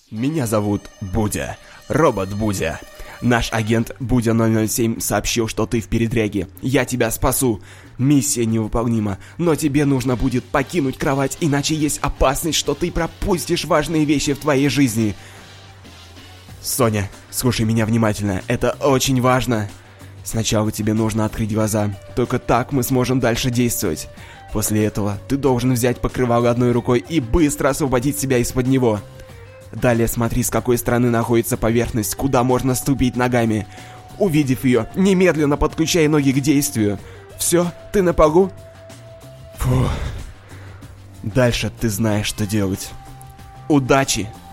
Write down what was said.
Меня зовут Будя, робот Будя. Наш агент Будя 007 сообщил, что ты в передряге. Я тебя спасу. Миссия невыполнима, но тебе нужно будет покинуть кровать, иначе есть опасность, что ты пропустишь важные вещи в твоей жизни. Соня, слушай меня внимательно, это очень важно. Сначала тебе нужно открыть глаза, только так мы сможем дальше действовать. После этого ты должен взять покрывало одной рукой и быстро освободить себя из-под него. Далее смотри, с какой стороны находится поверхность, куда можно ступить ногами. Увидев ее, немедленно подключай ноги к действию. Все, ты на полу? Фу. Дальше ты знаешь, что делать. Удачи!